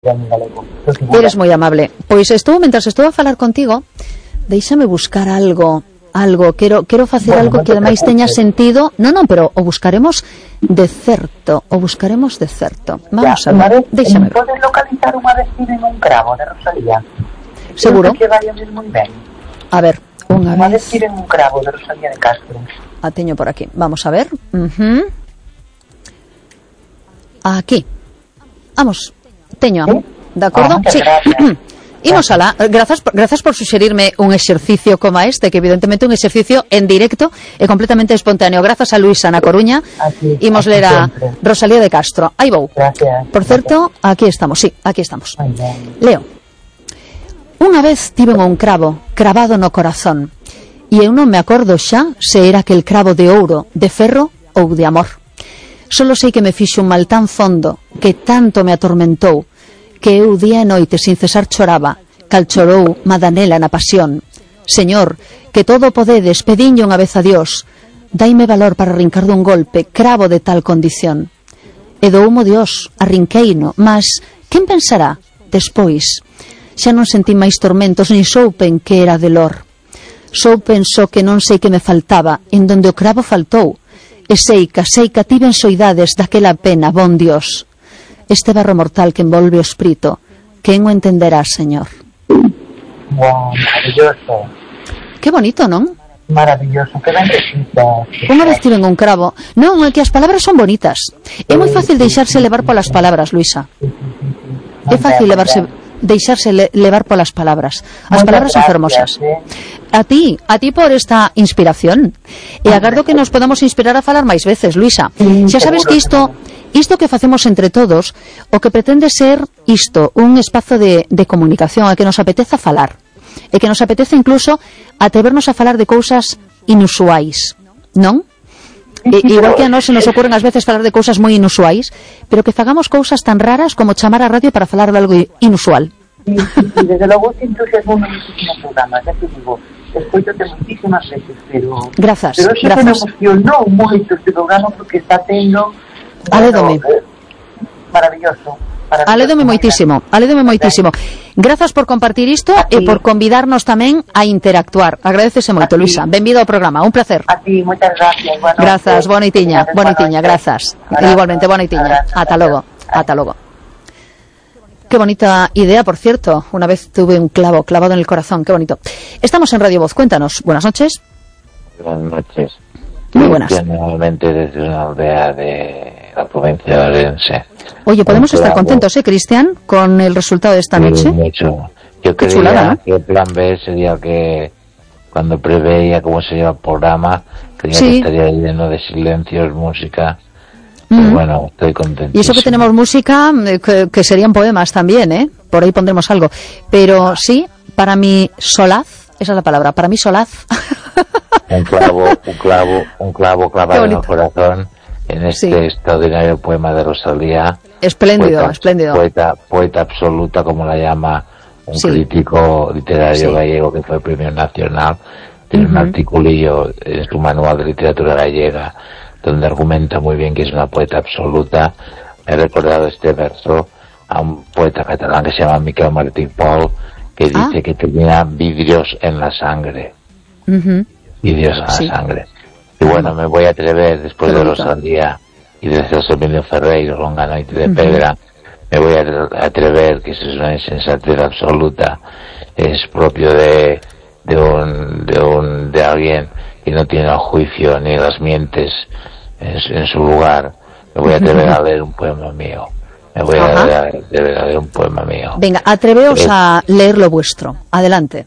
Eres moi amable. Pois mentras estou a falar contigo, deixame buscar algo, quero facer algo que ademais teña sentido. Non, pero o buscaremos de certo. Vamos a ver, déxame. Podes localizar unha vez tiven un cravo de Rosalía? Seguro. Que vai a ver moi ben. A ver, unha vez tiven un cravo de Rosalía de Castro. A teño por aquí. Vamos a ver. Aquí. Vamos. Teño. De acordo? Sí. Imos alá. Grazas por suxerirme un exercicio como este, que evidentemente un exercicio en directo e completamente espontáneo. Grazas a Luisa na Coruña. Imos ler a Rosalía de Castro. Aí vou. Por certo, aquí estamos. Sí, aquí estamos. Leo. Unha vez tiven un cravo cravado no corazón, e eu non me acordo xa se era aquel cravo de ouro, de ferro ou de amor. Solo sei que me fixo un mal tan fondo, que tanto me atormentou, que eu día e noite sin cesar choraba, cal chorou Madanela na pasión. Señor, que todo podedes, pedinlle unha vez a Dios, daime valor para arrincar dun golpe, cravo de tal condición. E doumo Dios, arrinqueino, mas quen pensará? Despois, xa non sentí máis tormentos, nin soupen que era delor. Soupen só que non sei que me faltaba, en donde o cravo faltou, e seica tiven soidades daquela pena, bon Dios. Este barro mortal que envolve o espírito, quen o entenderá, Señor? Wow, maravilloso. Que bonito, non? Maravilloso, que ben recita. Unha vez tiven un cravo. Non, é que as palabras son bonitas. É moi fácil deixarse levar polas palabras, Luisa. É fácil deixarse levar polas palabras. As palabras son fermosas. A ti por esta inspiración. E agardo que nos podamos inspirar a falar máis veces, Luisa. Xa sabes que isto que facemos entre todos, o que pretende ser isto, un espazo de comunicación, a que nos apeteza falar, e que nos apetece incluso atrevernos a falar de cousas inusuais, non? Igual que a nós se nos ocurren ás veces falar de cousas moi inusuais, pero que fagamos cousas tan raras como chamar a radio para falar de algo inusual. Sí, desde logo te entusiasmo muchísimos programas, ya te digo, escoitote muchísimas veces, pero Grazas. Se me emocionou moito este programa porque está tendo Alédome. Maravilloso. Alédome moitísimo. Grazas por compartir isto e por convidarnos tamén a interactuar. Agradecese moito, Luisa. Benvido ao programa, un placer. A ti, moitas gracias. Grazas, boa noitiña, grazas. Igualmente, boa noitiña. Ata logo. Qué bonita idea, por cierto. Una vez tuve un clavo clavado en el corazón, qué bonito. Estamos en Radio Voz, cuéntanos. Buenas noches. Buenas noches. Muy buenas. Nuevamente desde una aldea de la provincia de Orense. Oye, podemos estar contentos, Cristian, con el resultado de esta noche. Mucho. Yo creía que el plan B sería que cuando preveía cómo sería el programa, creía que estaría lleno de silencios, música. Pero bueno, estoy contento. Y eso que tenemos música, que serían poemas también, ¿eh? Por ahí pondremos algo. Pero sí, para mí solaz, esa es la palabra, para mí solaz. Un clavo clavado en el corazón en este extraordinario poema de Rosalía. Espléndido. Poeta absoluta, como la llama un crítico literario gallego que fue premio nacional. Tiene un articulillo en su manual de literatura gallega donde argumenta muy bien que es una poeta absoluta. Me he recordado este verso a un poeta catalán que se llama Miquel Martí Pol, que dice que tenía vidrios en la sangre. Vidrios en la sangre. Y bueno, me voy a atrever, después de Rosalía y de Celso Emilio Ferreiro, Longa Noite de Pedra, me voy a atrever, que eso es una insensatez absoluta, es propio de alguien que no tiene el juicio ni las mientes en su lugar. Me voy a atrever a leer un poema mío. Venga, atreveos a leer lo vuestro. Adelante.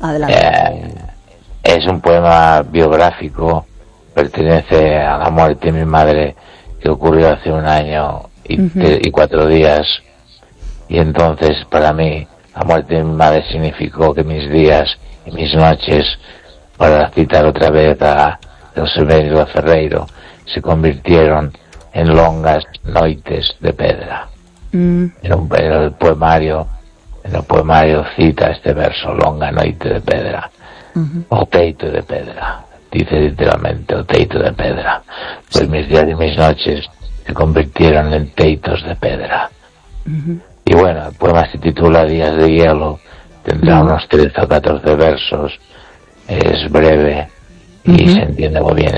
Es un poema biográfico, pertenece a la muerte de mi madre, que ocurrió hace 1 año y 4 días, y entonces para mí la muerte de mi madre significó que mis días y mis noches, para citar otra vez a Celso Emilio Ferreiro, se convirtieron en longas noites de pedra. En el poemario cita este verso, longa noite de pedra, o teito de pedra, dice literalmente, o teito de pedra, pues mis días y mis noches se convirtieron en teitos de pedra. Y bueno, el poema se titula Días de hielo, tendrá unos 13 o 14 versos, es breve y se entiende muy bien.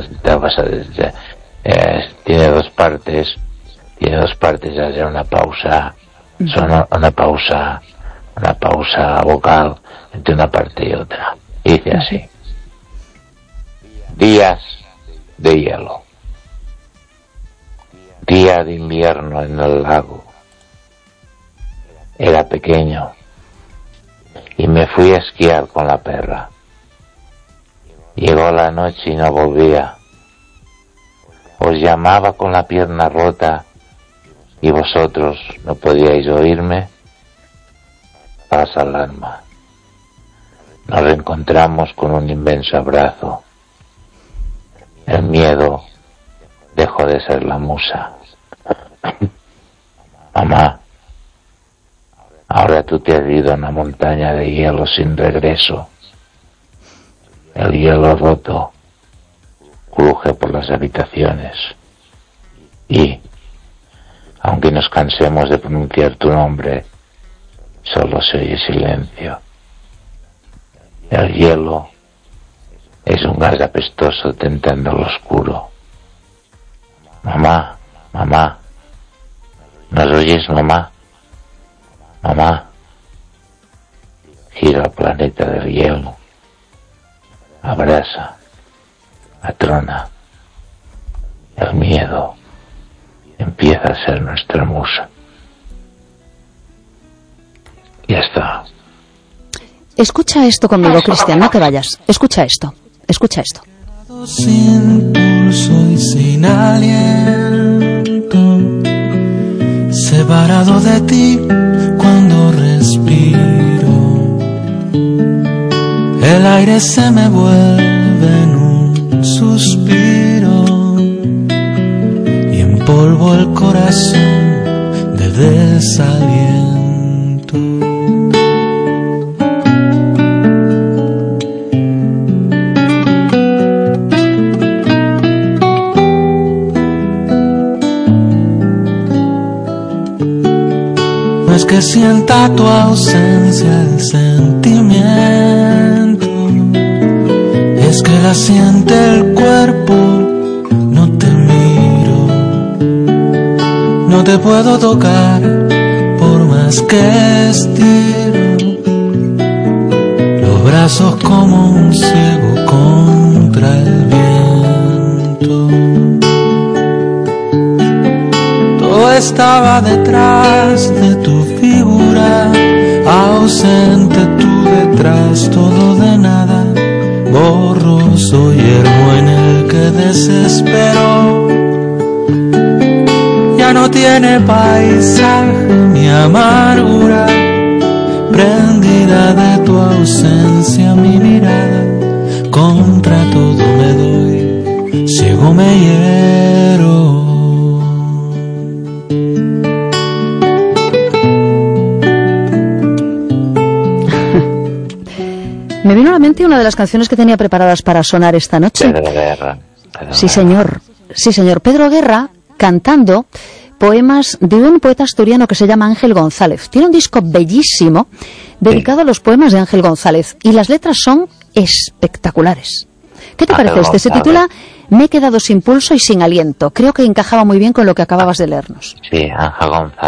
Tiene dos partes, hacer una pausa, una pausa vocal entre una parte y otra. Y dice así: días de hielo, día de invierno en el lago. Era pequeño y me fui a esquiar con la perra. Llegó la noche y no volvía. Os llamaba con la pierna rota y vosotros no podíais oírme. Falsa alarma. Nos reencontramos con un inmenso abrazo. El miedo dejó de ser la musa. Mamá, ahora tú te has ido a una montaña de hielo sin regreso. El hielo roto cruje por las habitaciones y, aunque nos cansemos de pronunciar tu nombre, solo se oye silencio. El hielo es un gas apestoso tentando lo oscuro. Mamá, mamá, ¿nos oyes, mamá? Mamá, gira el planeta del hielo, abraza, atrona. El miedo empieza a ser nuestra musa. Ya está. Escucha esto conmigo, Cristian, no te vayas. Escucha esto, escucha esto. Sin pulso y sin aliento, separado de ti cuando respiro, el aire se me vuelve en un suspiro y empolvo el corazón de desaliento. No es que sienta tu ausencia el sentimiento, es que la siente el cuerpo. No te miro, no te puedo tocar por más que estiro los brazos como un ciego contra el viento. Todo estaba detrás de tu figura, ausente tú detrás, todo de nada, borroso yermo en el que desespero. Ya no tiene paisaje mi amargura, prendida de tu ausencia mi mirada, contra todo me doy, ciego me hiero. Me vino a la mente una de las canciones que tenía preparadas para sonar esta noche. Pedro Guerra. Sí, señor. Sí, señor. Pedro Guerra cantando poemas de un poeta asturiano que se llama Ángel González. Tiene un disco bellísimo dedicado a los poemas de Ángel González y las letras son espectaculares. ¿Qué te parece este? Se titula Me he quedado sin pulso y sin aliento. Creo que encajaba muy bien con lo que acababas de leernos. Sí, Ángel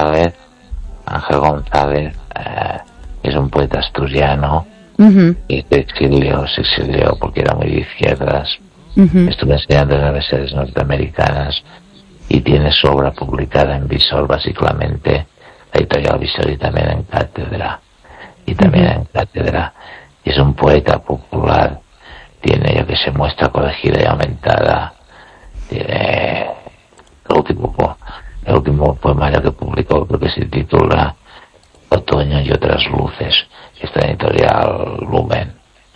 González es un poeta asturiano. Y se exilió porque era muy de izquierdas. Estuve enseñando en universidades norteamericanas y tiene su obra publicada en Visor, básicamente, la editorial Visor, y también en Cátedra. Y es un poeta popular, tiene, yo que se muestra corregida y aumentada, tiene el último poemario que publicó, creo que se titula Otoño y otras luces. Esta editorial Lumen,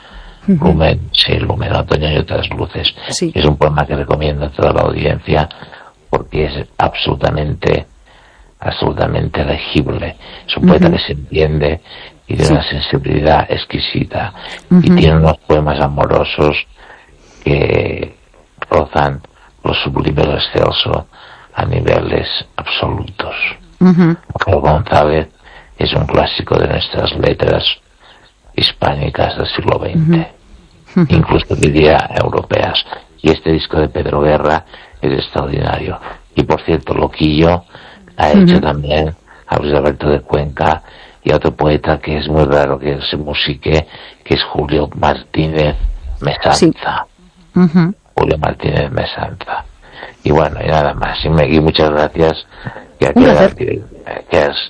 Otoño y otras luces. Sí. Es un poema que recomiendo a toda la audiencia porque es absolutamente legible. Es un poeta que se entiende y de una sensibilidad exquisita y tiene unos poemas amorosos que rozan lo sublime, lo excelso a niveles absolutos. Pero González es un clásico de nuestras letras hispánicas del siglo XX, incluso diría europeas. Y este disco de Pedro Guerra es extraordinario. Y por cierto, Loquillo ha hecho también a Luis Alberto de Cuenca y a otro poeta que es muy raro que se musique, que es Julio Martínez Mesanza. Julio Martínez Mesanza. Y bueno, y nada más. Y muchas gracias. Que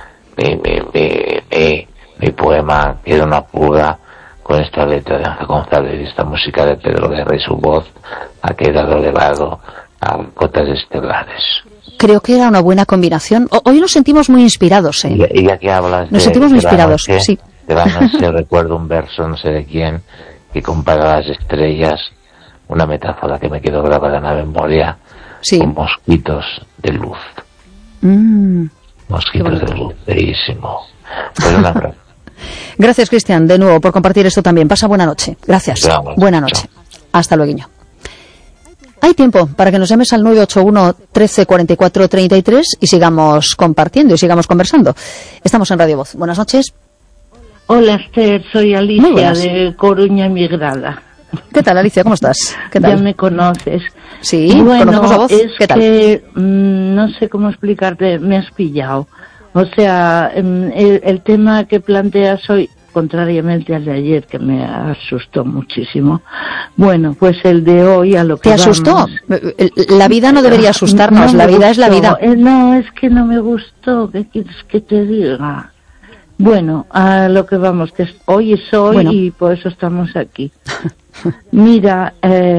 mi poema queda una pulga con esta letra de Ángel González y esta música de Pedro Guerra y su voz ha quedado elevado a cotas estelares. Creo que era una buena combinación. Hoy nos sentimos muy inspirados, ¿eh? Y ya que hablas nos sentimos muy inspirados, sí. De la noche recuerdo un verso, no sé de quién, que compara las estrellas, una metáfora que me quedó grabada en la memoria, con mosquitos de luz. Mosquitos de luz, bellísimo. Pues un abrazo. Gracias, Cristian, de nuevo por compartir esto también. Pasa buena noche. Gracias. Buena noche. Hasta luego. Hay tiempo para que nos llames al 981 13 44 33 y sigamos compartiendo y sigamos conversando. Estamos en Radio Voz. Buenas noches. Hola, Esther. Soy Alicia de Coruña Emigrada. ¿Qué tal, Alicia? ¿Cómo estás? ¿Qué tal? Ya me conoces. Sí, bueno, conocemos la voz. ¿Qué tal? Que, no sé cómo explicarte, me has pillado. O sea, el tema que planteas hoy, contrariamente al de ayer, que me asustó muchísimo. Bueno, pues el de hoy a lo que ¿Te asustó? La vida no debería asustarnos, la vida es la vida. No, es que no me gustó, ¿qué quieres que te diga? Bueno, a lo que vamos, que hoy es hoy y por eso estamos aquí. Mira,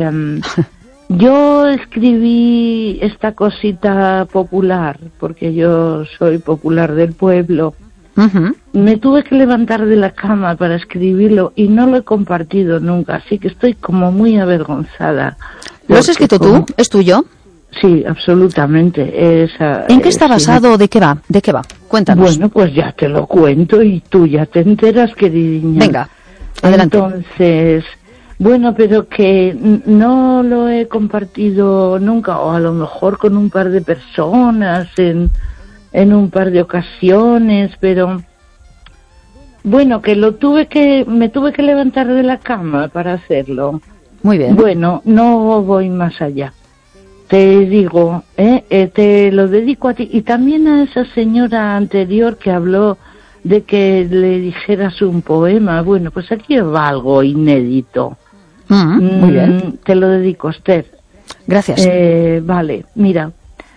yo escribí esta cosita popular, porque yo soy popular del pueblo. Me tuve que levantar de la cama para escribirlo y no lo he compartido nunca, así que estoy como muy avergonzada. ¿Lo has escrito tú? ¿Es tuyo? Sí, absolutamente. ¿En qué está basado? ¿De qué va? ¿De qué va? Cuéntanos. Bueno, pues ya te lo cuento y tú ya te enteras, queridilla. Venga, adelante. Entonces, bueno, pero que no lo he compartido nunca, o a lo mejor con un par de personas en un par de ocasiones, pero bueno, que me tuve que levantar de la cama para hacerlo. Muy bien. Bueno, no voy más allá. Te digo, te lo dedico a ti y también a esa señora anterior que habló de que le dijeras un poema. Bueno, pues aquí va algo inédito. Muy bien. Te lo dedico, Esther. Gracias. Vale, mira.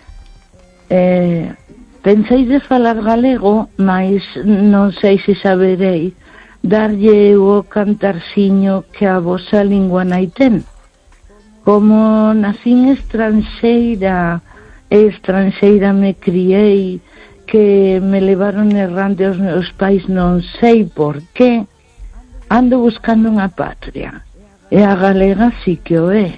Pensei de falar galego, mais non sei se sabereis darlle o cantarsiño que a vosa lingua nai ten. Como nacín estranxeira me criei, que me levaron errante os meus pais non sei por qué, ando buscando unha patria, e a galega si que o é.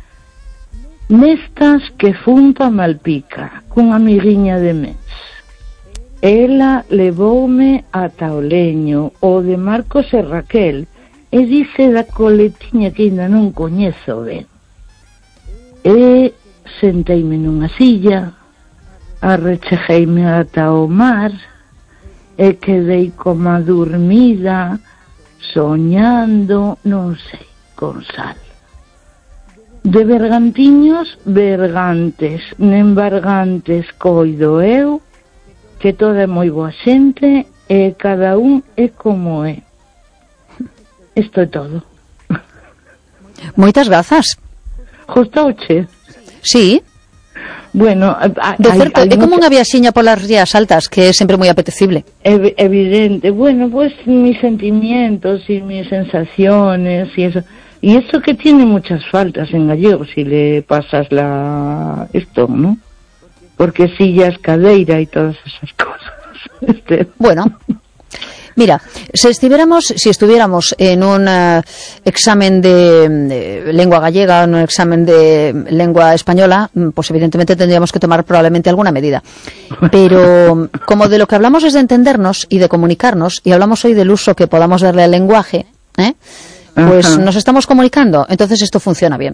Nestas que fun pa Malpica, cunha amiguiña de mes. Ela levoume ata o leño, o de Marcos e Raquel, e dice da coletiña que ainda non coñezo ben. E senteime nunha silla, arrechejeime ata o mar, e quedei como dormida, soñando, non sei, con sal. De bergantiños, bergantes, nen bargantes coido eu, que toda é moi boa xente, e cada un é como é. Isto é todo. Moitas grazas. Gustouche? Sí. Bueno, de certo, é como unha viaxiña polas rías altas, que é sempre moi apetecible. Evidente. Bueno, pues mis sentimientos y mis sensaciones y eso. Y eso que tiene muchas faltas en gallego, si le pasas esto, ¿no? Porque sillas, cadeira y todas esas cosas. Bueno, mira, si estuviéramos en un examen de lengua gallega, en un examen de lengua española, pues evidentemente tendríamos que tomar probablemente alguna medida. Pero como de lo que hablamos es de entendernos y de comunicarnos, y hablamos hoy del uso que podamos darle al lenguaje, pues nos estamos comunicando, entonces esto funciona bien.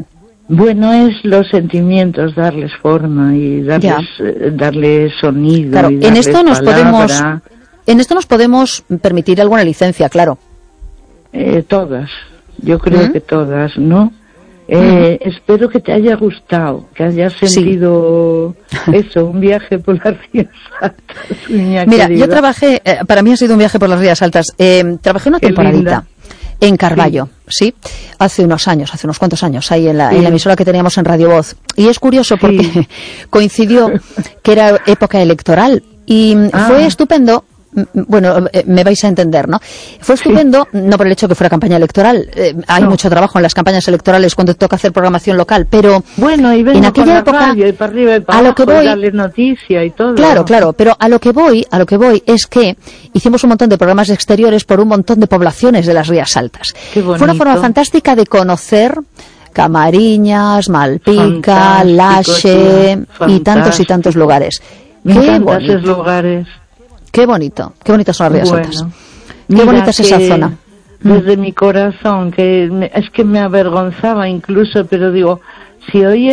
Bueno, es los sentimientos, darles forma y darles sonido. Claro, y darles en esto nos podemos permitir alguna licencia, claro. Todas, yo creo que todas, ¿no? Espero que te haya gustado, que hayas sentido eso, un viaje por las Rías Altas. Mira, querida. Yo trabajé, para mí ha sido un viaje por las Rías Altas. Trabajé una temporadita en Carballo, sí, hace unos cuantos años, ahí en la emisora que teníamos en Radio Voz. Y es curioso porque coincidió que era época electoral y fue estupendo. Bueno, me vais a entender, ¿no? Fue estupendo, no por el hecho de que fuera campaña electoral, hay mucho trabajo en las campañas electorales cuando toca hacer programación local, pero bueno, y en aquella época, y para arriba y para a lo abajo, que voy, darle noticia y todo. Claro, pero a lo que voy es que hicimos un montón de programas exteriores por un montón de poblaciones de las Rías Altas. Qué bonito. Fue una forma fantástica de conocer Camariñas, Malpica, Laxe y tantos lugares. Qué bonitos lugares. Qué bonitas son las Rías Altas. Qué bonita es esa zona. Desde mi corazón, es que me avergonzaba incluso, pero digo, si hoy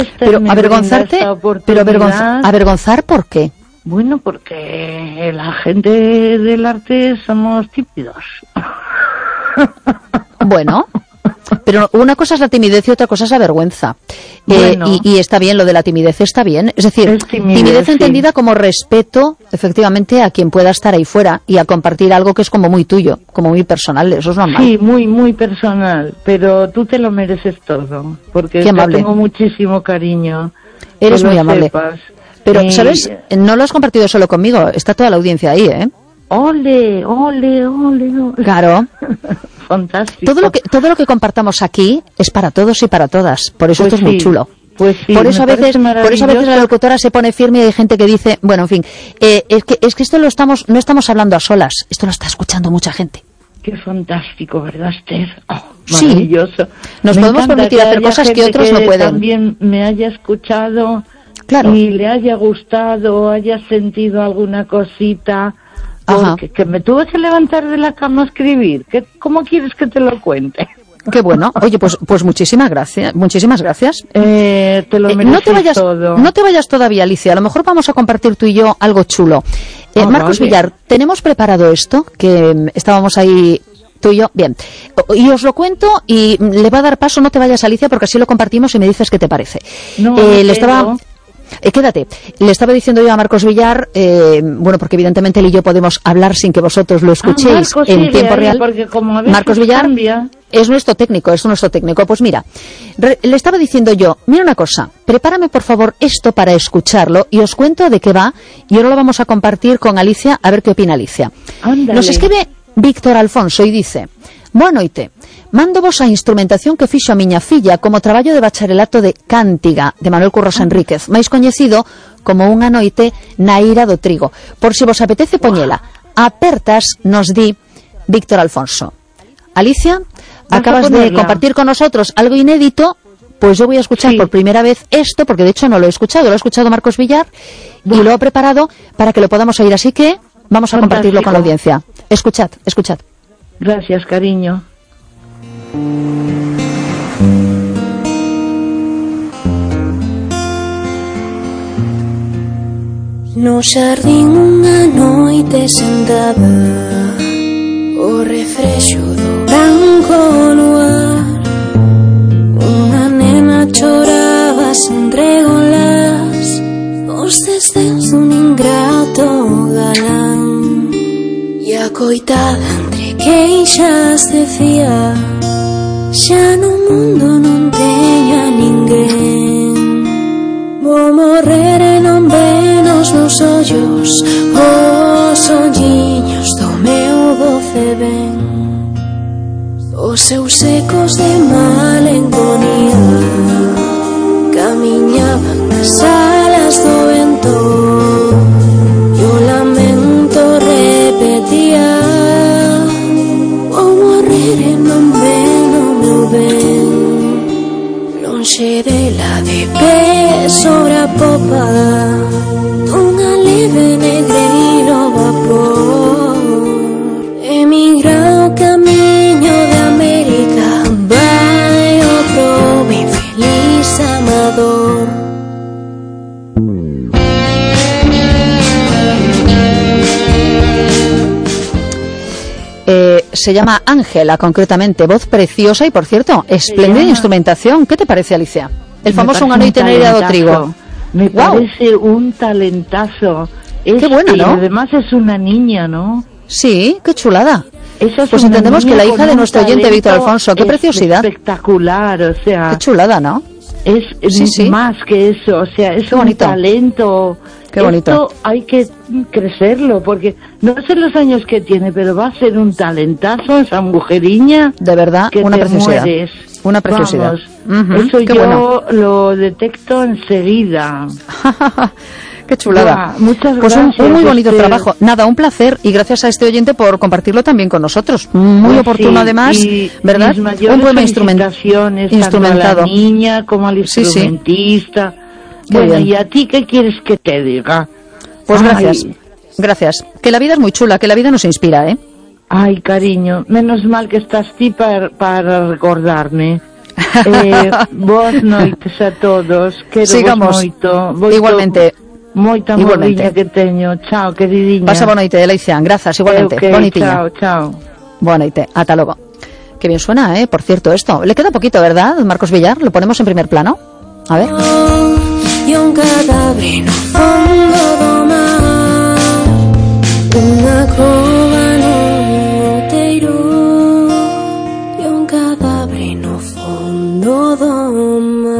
¿avergonzar por qué? Bueno, porque la gente del arte somos tímidos. Bueno, pero una cosa es la timidez y otra cosa es la vergüenza. Bueno. Y está bien, lo de la timidez está bien. Es decir, timidez entendida como respeto, efectivamente, a quien pueda estar ahí fuera y a compartir algo que es como muy tuyo, como muy personal. Eso es normal. Sí, muy, muy personal. Pero tú te lo mereces todo. Porque te tengo muchísimo cariño. Eres muy amable. Sepas. Pero, ¿sabes? No lo has compartido solo conmigo. Está toda la audiencia ahí, ¿eh? ¡Ole! Claro. Fantástico. Todo lo que compartamos aquí es para todos y para todas. Por eso esto es muy chulo. Pues sí, por eso a veces la locutora se pone firme y hay gente que dice, bueno, en fin, es que esto no estamos hablando a solas, esto lo está escuchando mucha gente. Qué fantástico, ¿verdad, Esther? Maravilloso. Sí. Nos podemos permitir hacer cosas que otros no pueden. También me haya escuchado, claro, y le haya gustado, haya sentido alguna cosita. Porque que me tuve que levantar de la cama a escribir. ¿Cómo quieres que te lo cuente? Qué bueno. Oye, pues muchísimas gracias. Te lo mereces todo. No te vayas todavía, Alicia. A lo mejor vamos a compartir tú y yo algo chulo. Marcos Villar, tenemos preparado esto, que estábamos ahí tú y yo. Bien. Y os lo cuento y le va a dar paso, no te vayas, Alicia, porque así lo compartimos y me dices qué te parece. Quédate. Le estaba diciendo yo a Marcos Villar, bueno, porque evidentemente él y yo podemos hablar sin que vosotros lo escuchéis en tiempo real. Marcos Villar cambia. Es nuestro técnico. Pues mira, le estaba diciendo yo, mira una cosa, prepárame por favor esto para escucharlo y os cuento de qué va y ahora lo vamos a compartir con Alicia, a ver qué opina Alicia. Ándale. Nos escribe Víctor Alfonso y dice: boa noite, mando vos a instrumentación que fixo a miña filla como traballo de bacharelato de Cántiga de Manuel Curros Enríquez, máis coñecido como Unha noite na ira do trigo. Por si vos apetece poñela. Apertas, nos di Víctor Alfonso. Alicia, acabas de compartir con nosotros algo inédito, pues yo voy a escuchar por primera vez esto, porque de hecho no lo he escuchado Marcos Villar y lo he preparado para que lo podamos oír, así que vamos a compartirlo con la audiencia. Escuchad. Gracias, cariño. No xardín unha noite sentada o refrexo do branco luar, unha nena choraba sen regolas os desdeos dun ingrato galán, e a coitada entre queixas decía: xa no mundo non teño a ninguén, vou morrer e non ven os meus ollos, os olliños do meu doce ben, os seus ecos de malenconía camiñaban nas alas do vento, e o lamento repetía: vou morrer e non ven o meu ben, lonxe dela de pé sobre a popa dunha leve negreiro vapor, emigra o camiño de América, vai ao se llama Ángela, concretamente, voz preciosa y, por cierto, espléndida instrumentación. ¿Qué te parece, Alicia? El famoso Unha noite negra do trigo. Me parece un talentazo. Qué buena, ¿no? Además es una niña, ¿no? Sí, qué chulada. Pues entendemos que la hija de nuestro oyente Víctor Alfonso, qué preciosidad. Espectacular, o sea. Qué chulada, ¿no? Es más que eso, o sea, es un talento. Qué bonito. Esto hay que crecerlo, porque no sé los años que tiene, pero va a ser un talentazo esa mujeriña. De verdad, que una te preciosidad. Mueres. Una preciosidad. Eso yo lo detecto enseguida. Qué chulada. Muchas pues gracias. Un muy bonito trabajo. Nada, un placer, y gracias a este oyente por compartirlo también con nosotros. Muy oportuno, además, ¿verdad? Un poema instrumentado. A la niña como al instrumentista. Bueno, ¿y a ti qué quieres que te diga? Pues gracias. Que la vida es muy chula, que la vida nos inspira, ¿eh? Ay, cariño, menos mal que estás ti para recordarme. Boas noites a todos. Sigamos. Igualmente. Moita morriña que teño. Chao, queridinha. Pasa boa noite, Alicia. Grazas, igualmente. Bonitiña. Chao. Boa noite. Ata logo. Qué bien suena, por cierto, esto. Le queda poquito, ¿verdad, Marcos Villar? ¿Lo ponemos en primer plano? A ver. Y un cadáver no fondo do mar, unha cova no outeiro, y un cadáver no fondo do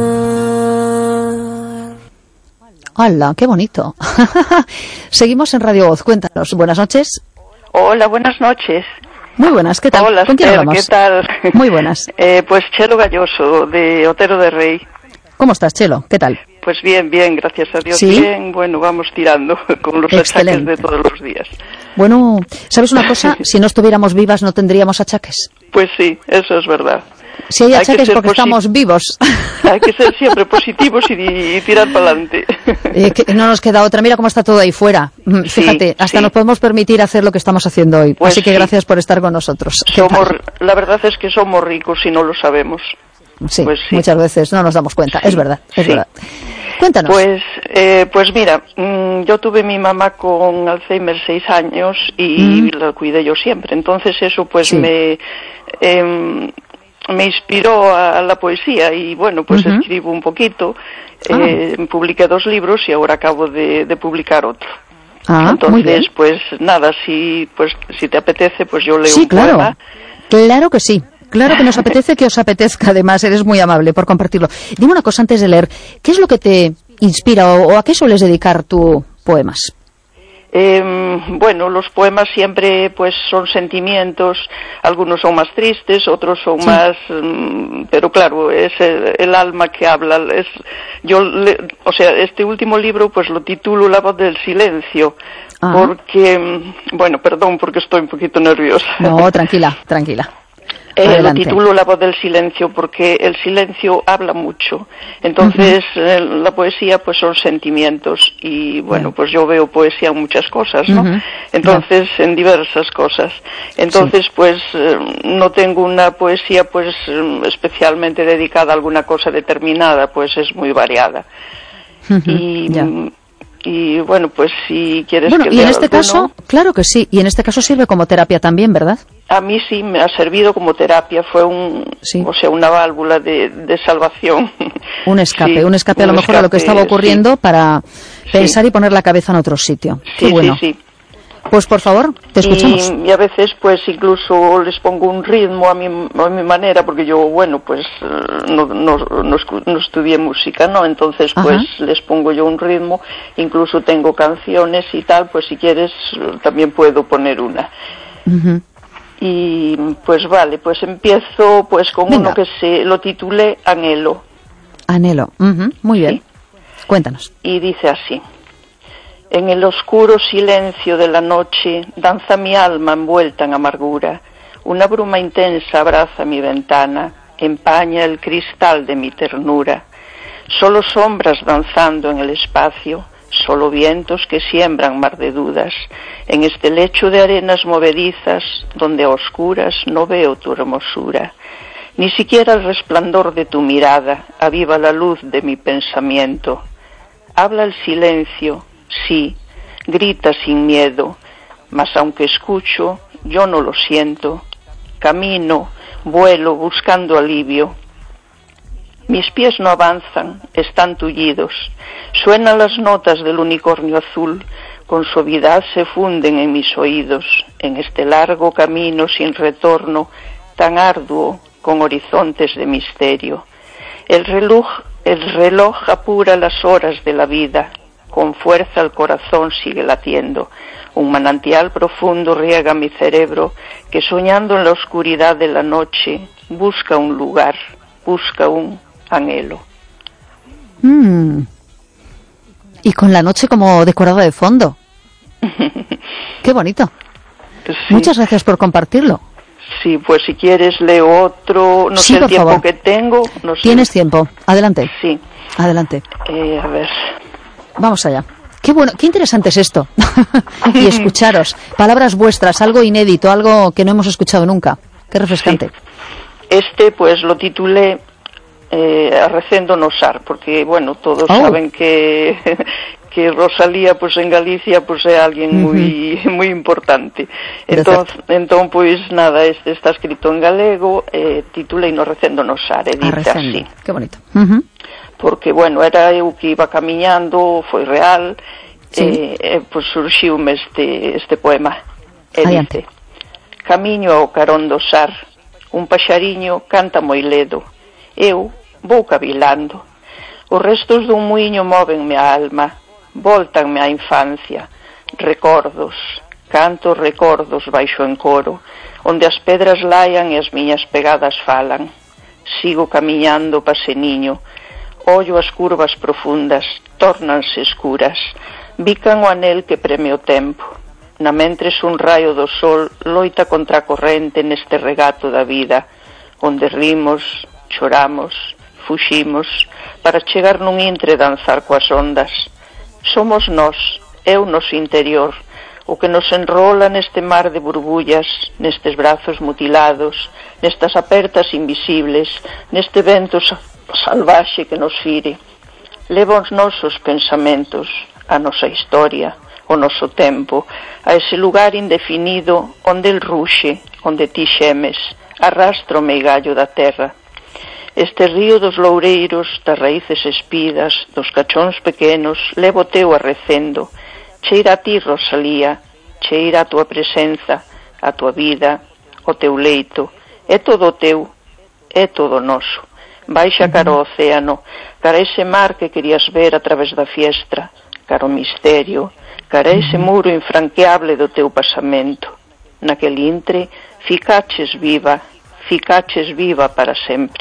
mar. ¡Hala, qué bonito! Seguimos en Radio Voz. Cuéntanos. Buenas noches. Hola, buenas noches. Muy buenas, ¿qué tal? Hola, ¿Con quién hablamos? ¿Qué tal? Muy buenas. Pues Chelo Galloso, de Otero de Rey. ¿Cómo estás, Chelo? ¿Qué tal? Pues bien, gracias a Dios. ¿Sí? Bien, bueno, vamos tirando con los achaques de todos los días. Bueno, ¿sabes una cosa? Si no estuviéramos vivas no tendríamos achaques. Pues sí, eso es verdad. Si hay achaques porque estamos vivos. Hay que ser siempre positivos y tirar para adelante. No nos queda otra. Mira cómo está todo ahí fuera. Fíjate, hasta nos podemos permitir hacer lo que estamos haciendo hoy. Pues así que gracias por estar con nosotros. La verdad es que somos ricos y no lo sabemos. Sí, pues muchas veces no nos damos cuenta. Es verdad, es verdad. Cuéntanos. Pues mira, yo tuve mi mamá con Alzheimer 6 años y la cuidé yo siempre. Entonces eso pues me inspiró a la poesía y bueno, pues escribo un poquito. Publiqué 2 libros y ahora acabo de publicar otro. Entonces, pues nada, si te apetece, pues yo leo un poema. Claro que sí. Claro que nos apetece, que os apetezca, además, eres muy amable por compartirlo. Dime una cosa antes de leer, ¿qué es lo que te inspira o a qué sueles dedicar tus poemas? Bueno, los poemas siempre pues son sentimientos, algunos son más tristes, otros son más, pero claro, es el alma que habla. O sea, este último libro pues lo titulo La voz del silencio, porque, bueno, perdón porque estoy un poquito nerviosa. No, tranquila. Lo titulo La voz del silencio porque el silencio habla mucho. Entonces, la poesía pues son sentimientos y bueno, pues yo veo poesía en muchas cosas, ¿no? Entonces, en diversas cosas. Entonces, pues no tengo una poesía pues especialmente dedicada a alguna cosa determinada, pues es muy variada. Y bueno, pues si quieres que y en este caso, claro que sí, y en este caso sirve como terapia también, ¿verdad? A mí sí me ha servido como terapia, fue una válvula de salvación. Un escape a lo mejor a lo que estaba ocurriendo para pensar y poner la cabeza en otro sitio. Sí, bueno. Sí. Pues por favor, te escuchamos. Y a veces pues incluso les pongo un ritmo a mi manera, porque yo, bueno, pues no estudié música, ¿no? Entonces pues les pongo yo un ritmo, incluso tengo canciones y tal, pues si quieres también puedo poner una. Y pues vale, pues empiezo pues con uno que lo titulé Anhelo. Anhelo, muy bien. Cuéntanos. Y dice así: en el oscuro silencio de la noche danza mi alma envuelta en amargura. Una bruma intensa abraza mi ventana, empaña el cristal de mi ternura. Solo sombras danzando en el espacio, solo vientos que siembran mar de dudas. En este lecho de arenas movedizas, donde a oscuras no veo tu hermosura. Ni siquiera el resplandor de tu mirada aviva la luz de mi pensamiento. Habla el silencio, sí, grita sin miedo, mas aunque escucho, yo no lo siento, camino, vuelo, buscando alivio. Mis pies no avanzan, están tullidos. Suenan las notas del unicornio azul, con suavidad se funden en mis oídos, en este largo camino sin retorno, tan arduo, con horizontes de misterio. El reloj apura las horas de la vida, con fuerza el corazón sigue latiendo. Un manantial profundo riega mi cerebro, que soñando en la oscuridad de la noche, busca un lugar, busca un anhelo. Y con la noche como decorada de fondo. Qué bonito. Sí. Muchas gracias por compartirlo. Sí, pues si quieres leo otro, no sí, sé el tiempo favor. que tengo. No sé. Tienes tiempo, adelante. Sí. Adelante. A ver. Vamos allá. Qué bueno, qué interesante es esto. Y escucharos, palabras vuestras, algo inédito, algo que no hemos escuchado nunca. Qué refrescante. Sí. Pues lo titulé Arrecendo no Sar, porque, bueno, todos saben que Rosalía, pues en Galicia, pues é alguén moi importante. Entón, pois nada, está escrito en galego, titulei no Arrecendo no Sar, e dice así. Que bonito. Porque, bueno, era eu que iba camiñando, foi real, pois surxiume este poema. E dice: Camiño ao carón do Sar, un paxariño canta moi ledo, eu vou cavilando. Os restos dun muiño móvenme a alma, voltanme á infancia, recordos, cantos recordos baixo en coro, onde as pedras laian e as miñas pegadas falan. Sigo camiñando paseniño, ollo as curvas profundas, tórnanse escuras, bican o anel que preme o tempo. Na mentres un raio do sol loita contra a corrente neste regato da vida, onde rimos, choramos, fuximos, para chegar nun intre danzar coas ondas. Somos nós, eu noso interior, o que nos enrola neste mar de burbullas, nestes brazos mutilados, nestas apertas invisibles, neste vento salvaxe que nos fire. Leva os nosos pensamentos, a nosa historia, o noso tempo, a ese lugar indefinido onde el ruxe, onde ti xemes, arrastra o meigallo da terra. Este río dos loureiros, das raíces espidas, dos cachóns pequenos, levo teu arrecendo. Cheira a ti, Rosalía, cheira a tua presenza, a tua vida, o teu leito. É todo teu, é todo noso. Baixa cara ao océano, cara ese mar que querías ver a través da fiestra, cara o misterio, cara ese muro infranqueable do teu pasamento. Naquel intre, ficaches viva para sempre.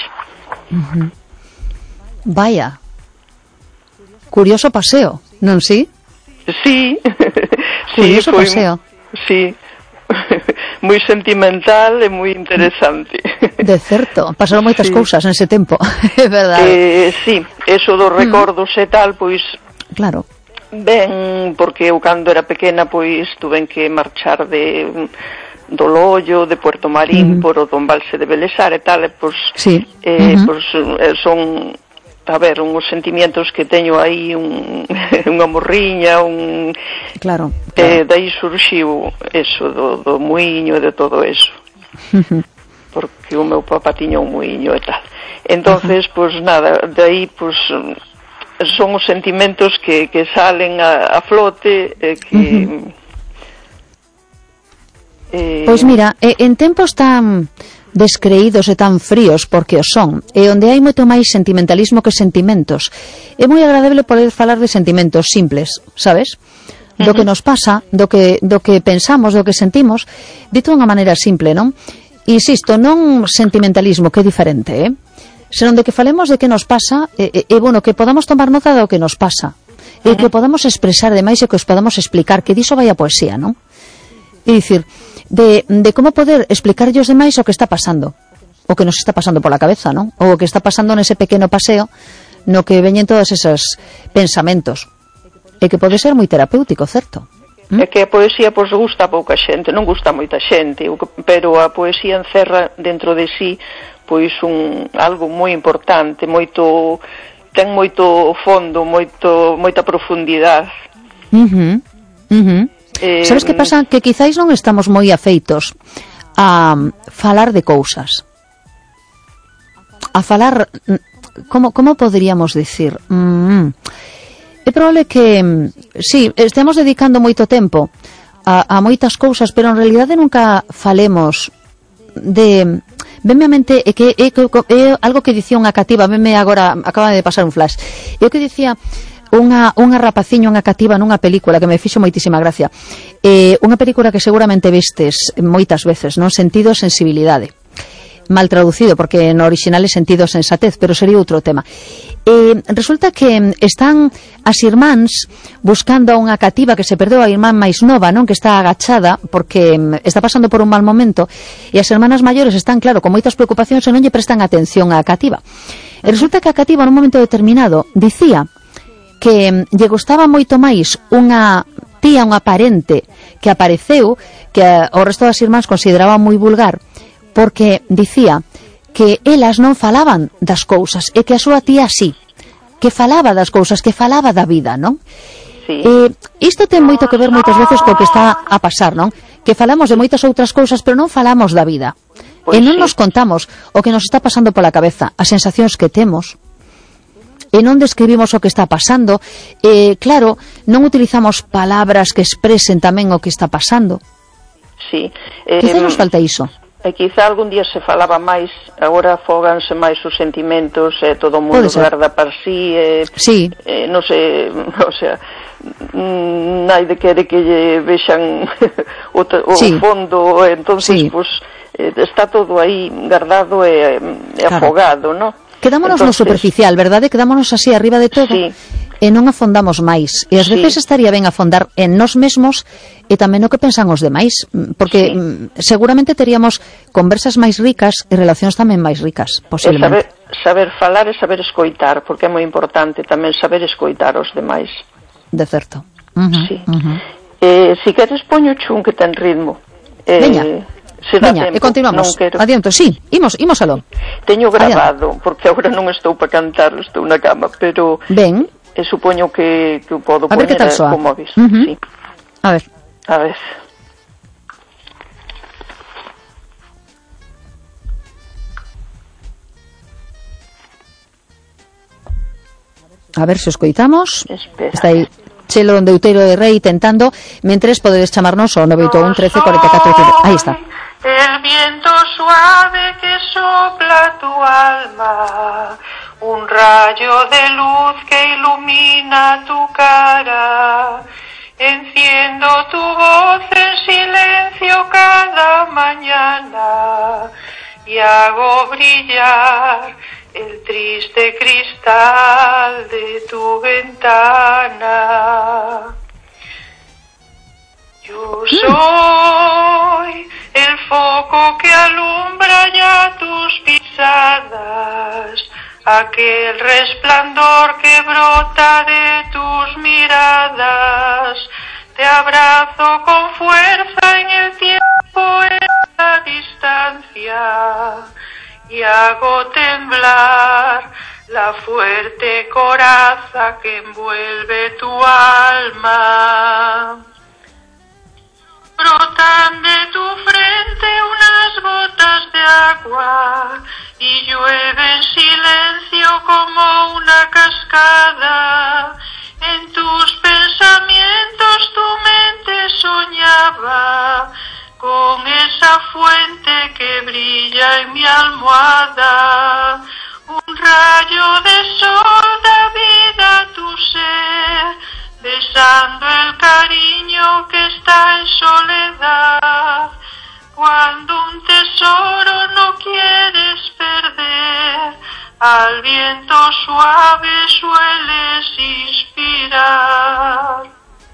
Vaya, curioso paseo, non si? Sí, curioso paseo. Sí, moi sentimental e moi interesante. De certo, pasaron moitas cousas nese tempo, é verdade. Sí, eso dos recordos e tal, pois... Claro. Ben, porque eu cando era pequena, pois, tuven que marchar do Loio, de Puerto Marín, por o do embalse de Belesar e tal, e pois, pois son, a ver, uns sentimientos que teño aí, unha morriña, Claro. Daí surxiu eso do muiño e de todo eso. Porque o meu papá tiña un muiño e tal. Entonces, pois nada, daí, pois, son os sentimentos que salen a flote, que... Pois mira, en tempos tan descreídos e tan fríos, porque o son, e onde hai moito máis sentimentalismo que sentimentos, é moi agradable poder falar de sentimentos simples, sabes? Do que nos pasa, do que pensamos, do que sentimos, dito de unha maneira simple, non? Insisto, non sentimentalismo, que é diferente, senón de que falemos de que nos pasa, e bueno, que podamos tomar nota do que nos pasa, e que podamos expresar demais e que os podamos explicar, que diso vai a poesía, non? É dicir, de como poder explicarlle aos demais o que está pasando, o que nos está pasando pola cabeza, non? Ou o que está pasando nese pequeno paseo no que veñen todos esos pensamentos, e que pode ser moi terapéutico, certo? É que a poesía, pois, gusta a pouca xente, non gusta a moita xente, pero a poesía encerra dentro de sí, pois, algo moi importante, ten moito fondo, moita profundidade. Sabes que pasa? Que quizáis non estamos moi afeitos a falar de cousas. A falar, como poderíamos dicir? É probable que, sí, estemos dedicando moito tempo a moitas cousas, pero en realidade nunca falemos de... Venme a mente, é algo que dicía unha cativa, venme agora, acaba de pasar un flash, é o que dicía unha rapaciña, unha cativa nunha película que me fixo moitísima gracia, unha película que seguramente vistes moitas veces, non? Sentido, sensibilidade, mal traducido porque no original é sentido, sensatez, pero sería outro tema. Resulta que están as irmáns buscando a unha cativa que se perdeu, a irmán máis nova, non? Que está agachada porque está pasando por un mal momento, e as hermanas maiores están, claro, con moitas preocupacións e non lle prestan atención á cativa. E resulta que a cativa nun momento determinado dicía que lle gustaba moito máis unha tía, unha parente que apareceu, que o resto das irmáns consideraban moi vulgar, porque dicía que elas non falaban das cousas e que a súa tía sí, que falaba das cousas, que falaba da vida, non? Sí. Isto ten moito que ver moitas veces co que está a pasar, non? Que falamos de moitas outras cousas, pero non falamos da vida. Pois e non sí. nos contamos o que nos está pasando pola cabeza, as sensacións que temos, e non describimos o que está pasando. Claro, non utilizamos palabras que expresen tamén o que está pasando. Sí. Quizás nos falta iso. E quizá algún día se falaba máis, agora afóganse máis os sentimentos, todo o mundo guarda para sí, sí. Non sei, o sea, naide quere que lle vexan o sí. fondo, entonces, sí. pues, está todo aí guardado e claro. Afogado, non? Quedámonos entonces, no superficial, verdade? Quedámonos así arriba de todo. Sí. E non afondamos máis. E ás veces estaría ben afondar en nós mesmos e tamén no que pensan os demais, porque seguramente teríamos conversas máis ricas e relacións tamén máis ricas, posiblemente. Saber falar e saber escoitar, porque é moi importante tamén saber escoitar os demais. De certo. Sí. Si queres poño chun que ten ritmo. Veña, e continuamos. Adianto, sí, imos aló. Teño grabado, porque agora non estou para cantar, estou na cama, pero... Ben. Supoño que o podo poñer como vis. Sí. A ver. A ver se os coitamos. Espera. Está aí Chelo Deuteiro de Rei tentando, mentres podedes chamarnos ao 981 13 44 Aí está. El viento suave que sopla tu alma, un rayo de luz que ilumina tu cara. Enciendo tu voz en silencio cada mañana y hago brillar el triste cristal de tu ventana. Yo soy el foco que alumbra ya tus pisadas, aquel resplandor que brota de tus miradas. Te abrazo con fuerza en el tiempo, en la distancia, y hago temblar la fuerte coraza que envuelve tu alma. Brotan de tu frente unas gotas de agua y llueve en silencio como una cascada. En tus pensamientos tu mente soñaba con esa fuente que brilla en mi almohada. Un rayo de sol da vida a tu ser, besando el cariño que está en soledad. Cuando un tesoro no quieres perder, al viento suave sueles inspirar.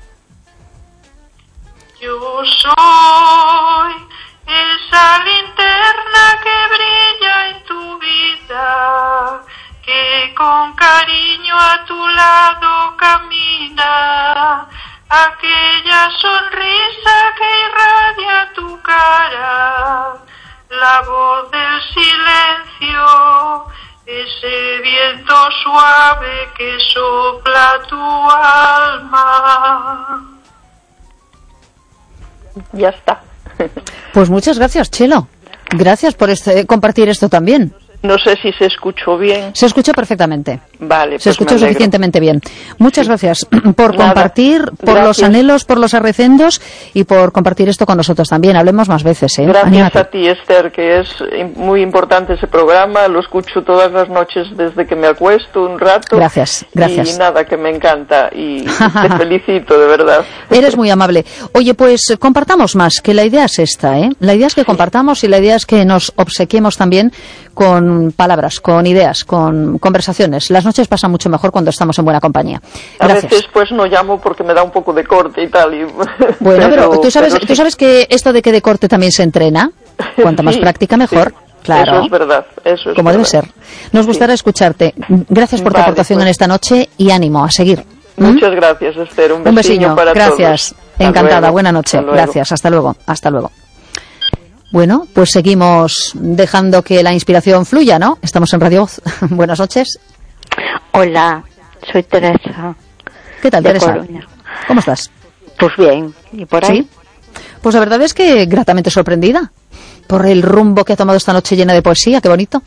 Yo soy esa linterna que brilla en tu vida, que con cariño a tu lado camina, aquella sonrisa que irradia tu cara, la voz del silencio, ese viento suave que sopla tu alma. Ya está. Pues muchas gracias, Chelo. Gracias por compartir esto también. No sé si se escuchó bien. Se escuchó perfectamente. Vale, se escuchó suficientemente bien. Muchas gracias por compartir, por los anhelos, por los arrecendos y por compartir esto con nosotros también. Hablemos más veces, ¿eh? Gracias Anímate. a ti, Esther, que es muy importante ese programa. Lo escucho todas las noches desde que me acuesto un rato. Gracias. Y nada, que me encanta y te felicito, de verdad. Eres muy amable. Oye, pues compartamos más, que la idea es esta, ¿eh? La idea es que compartamos y la idea es que nos obsequiemos también con palabras, con ideas, con conversaciones. Las noches pasan mucho mejor cuando estamos en buena compañía. Gracias. A veces pues no llamo porque me da un poco de corte y tal. Bueno, pero ¿tú sabes que esto de que de corte también se entrena? Cuanta más práctica, mejor. Sí. Claro. Eso es verdad. Como debe ser. Nos gustará escucharte. Gracias por tu aportación en esta noche y ánimo a seguir. Muchas gracias, Esther. Un besito para todos. Gracias. Encantada. Buena noche. Gracias. Hasta luego. Hasta luego. Bueno, pues seguimos dejando que la inspiración fluya, ¿no? Estamos en Radio Voz. Buenas noches. Hola, soy Teresa. ¿Qué tal, Teresa? Coruña. ¿Cómo estás? Pues bien, ¿y por ahí? ¿Sí? Pues la verdad es que gratamente sorprendida por el rumbo que ha tomado esta noche llena de poesía. ¡Qué bonito!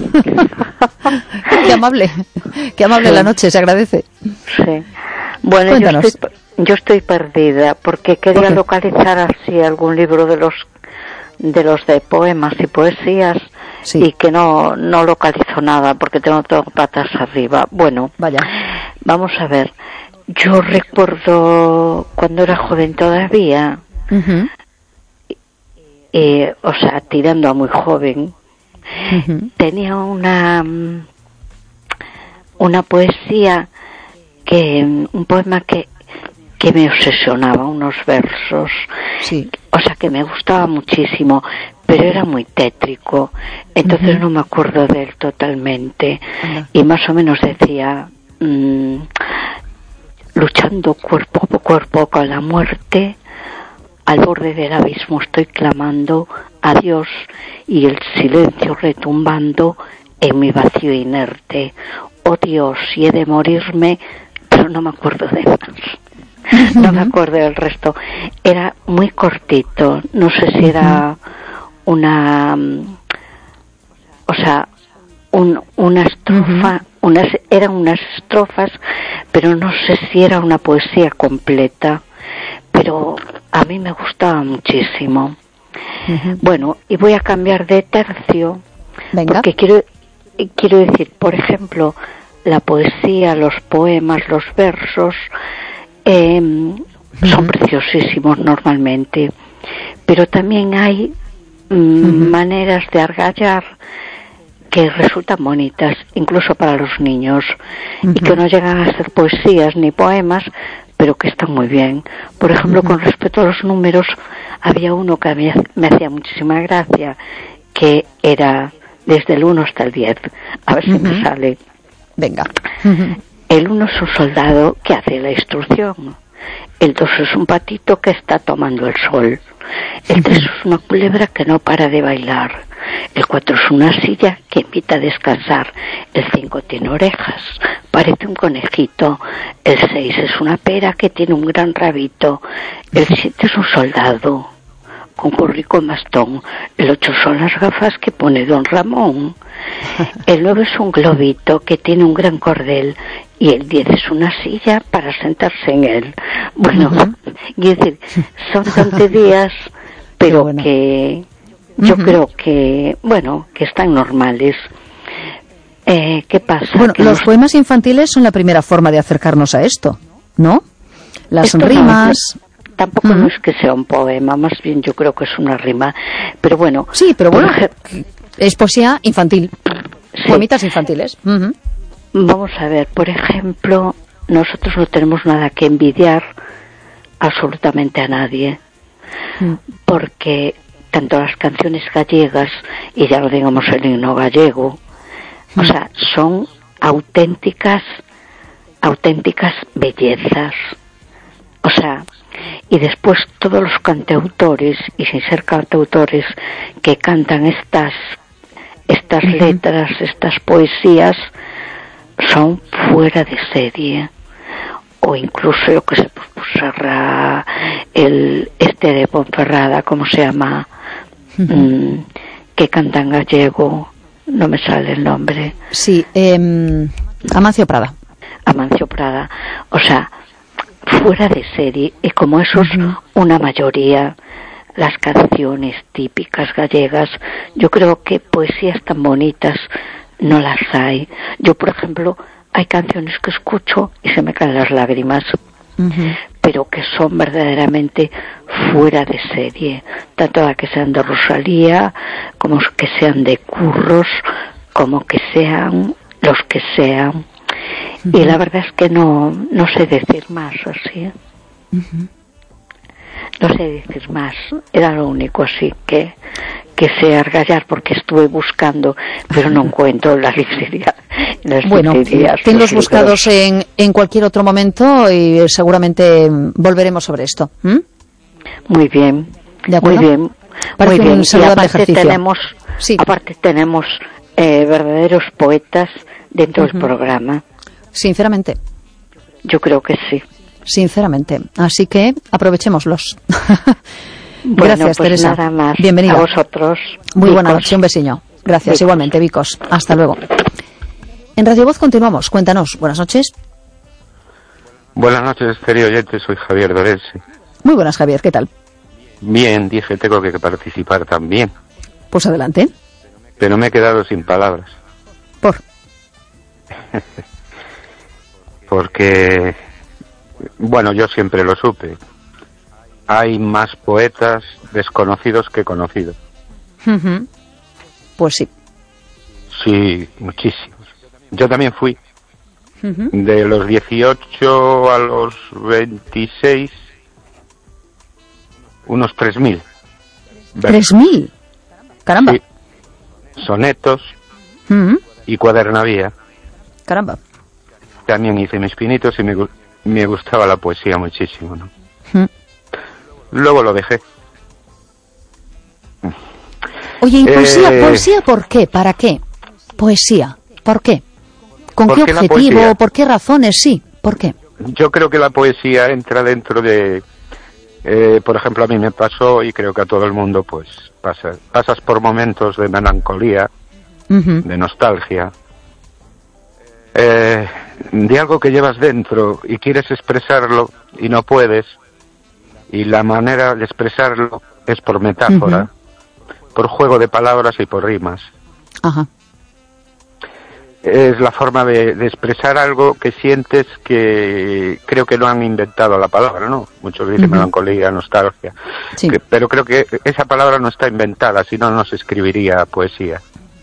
Qué amable la noche, se agradece. Sí. Bueno, yo estoy perdida porque quería localizar así algún libro de los de poemas y poesías y que no localizo nada porque tengo todo patas arriba. Bueno, vaya. Vamos a ver. Yo recuerdo cuando era joven todavía, o sea, tirando a muy joven, tenía una poesía un poema que me obsesionaba, unos versos, o sea, que me gustaba muchísimo, pero era muy tétrico, entonces no me acuerdo de él totalmente, y más o menos decía, luchando cuerpo a cuerpo con la muerte, al borde del abismo estoy clamando a Dios y el silencio retumbando en mi vacío inerte, oh Dios, si he de morirme, pero no me acuerdo de más. No me acuerdo del resto. Era muy cortito. No sé si era una estrofa, eran unas estrofas, pero no sé si era una poesía completa. Pero a mí me gustaba muchísimo. Bueno, y voy a cambiar de tercio. Venga. Porque quiero decir, por ejemplo, la poesía, los poemas, los versos son preciosísimos normalmente, pero también hay maneras de argallar que resultan bonitas, incluso para los niños, y que no llegan a ser poesías ni poemas, pero que están muy bien. Por ejemplo, con respecto a los números, había uno que me hacía muchísima gracia, que era desde el 1 hasta el 10. A ver si me sale. Venga. El 1 es un soldado que hace la instrucción. El 2 es un patito que está tomando el sol. El 3 es una culebra que no para de bailar. El 4 es una silla que invita a descansar. El 5 tiene orejas, parece un conejito. El 6 es una pera que tiene un gran rabito. El 7 es un soldado con currico en bastón. El 8 son las gafas que pone don Ramón. El 9 es un globito que tiene un gran cordel. Y el 10 es una silla para sentarse en él. Bueno, quiero decir, son tonterías, pero que yo creo que, bueno, que están normales. ¿Qué pasa? Bueno, los poemas infantiles son la primera forma de acercarnos a esto, ¿no? Las rimas... Tampoco no es que sea un poema, más bien yo creo que es una rima, pero bueno... Sí, pero bueno, es poesía infantil, poemitas infantiles. Vamos a ver, por ejemplo, nosotros no tenemos nada que envidiar absolutamente a nadie, porque tanto las canciones gallegas, y ya lo digamos el himno gallego, o sea, son auténticas bellezas, o sea... Y después todos los cantautores, y sin ser cantautores, que cantan estas letras, estas poesías, son fuera de serie. O incluso, yo que sé, pues Serrat, este de Ponferrada, ¿cómo se llama? Que canta en gallego, no me sale el nombre. Sí, Amancio Prada. Amancio Prada, o sea, fuera de serie, y como esos, una mayoría, las canciones típicas gallegas, yo creo que poesías tan bonitas no las hay. Yo, por ejemplo, hay canciones que escucho y se me caen las lágrimas, pero que son verdaderamente fuera de serie, tanto la que sean de Rosalía, como que sean de Curros, como que sean los que sean. Y la verdad es que no sé decir más así. No sé decir más. Era lo único así que sé argallar, porque estuve buscando, pero no encuentro las librerías. Bueno, tenlos buscados en cualquier otro momento y seguramente volveremos sobre esto. Muy bien. ¿De acuerdo? Muy bien. Parece muy bien. un saludable ejercicio. Aparte tenemos verdaderos poetas dentro del programa. Sinceramente. Yo creo que sí. Sinceramente. Así que aprovechémoslos. Bueno, gracias, pues Teresa. Nada más. Bienvenida. A vosotros. Muy Vicos. buena noche, un besiño. Gracias, Vicos. igualmente, Vicos. Hasta luego. En Radio Voz continuamos. Cuéntanos. Buenas noches. Buenas noches, querido oyente. Soy Javier Dorense. Muy buenas, Javier. ¿Qué tal? Bien, dije, tengo que participar también. Pues adelante. Pero me he quedado sin palabras. ¿Por? Porque, bueno, yo siempre lo supe. Hay más poetas desconocidos que conocidos. Pues sí. Sí, muchísimos. Yo también fui. De los 18 a los 26, unos 3.000. ¿3.000? Caramba. Sí. Sonetos y cuadernavía. Caramba. También hice mis pinitos y me gustaba la poesía muchísimo, ¿no? Luego lo dejé. Oye, ¿y poesía por qué? ¿Para qué? Poesía, ¿por qué? ¿Con qué objetivo? ¿Por qué razones? Sí, ¿por qué? Yo creo que la poesía entra dentro de... por ejemplo, a mí me pasó, y creo que a todo el mundo, pues, pasas por momentos de melancolía, de nostalgia, de algo que llevas dentro y quieres expresarlo y no puedes, y la manera de expresarlo es por metáfora, por juego de palabras y por rimas. Ajá. Es la forma de expresar algo que sientes, que creo que no han inventado la palabra, ¿no? Muchos dicen melancolía, nostalgia, sí. Pero creo que esa palabra no está inventada, si no, no se escribiría poesía.